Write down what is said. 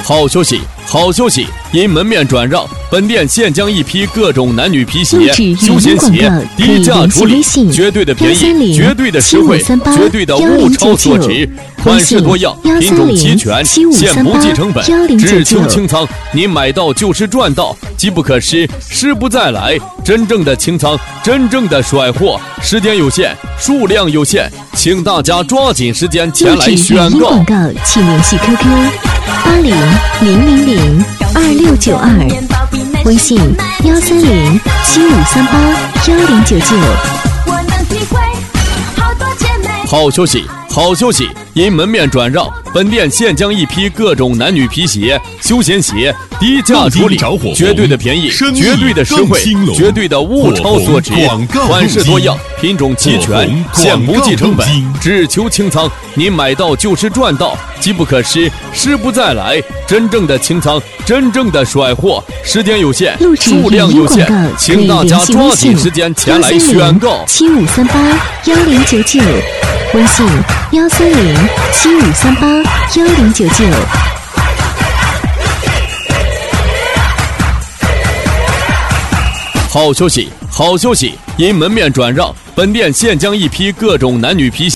好消息，好消息！因门面转让，本店现将一批各种男女皮鞋、休闲鞋低价处理，绝对的便宜，绝对的实惠，绝对的物超所值。款式多样，品种齐全，现不计成本，只求清仓。您买到就是赚到，机不可失，失不再来。真正的清仓，真正的甩货，时间有限，数量有限，请大家抓紧时间前来选购。 广告请联系 QQ8000022692，微信13075381099。 好消息，好消息！因门面转让，本店现将一批各种男女皮鞋、休闲鞋低价处理，绝对的便宜，绝对的实惠，绝对的物超所值。款式多样，品种齐全，现不计成本，只求清仓。您买到就是赚到，机不可失，失不再来。真正的清仓，真正的甩货，时间有限，数量有限，请大家抓紧时间前来选购。 75381099，微信13075381099。 好消息，好消息！因门面转让，本店现将一批各种男女皮鞋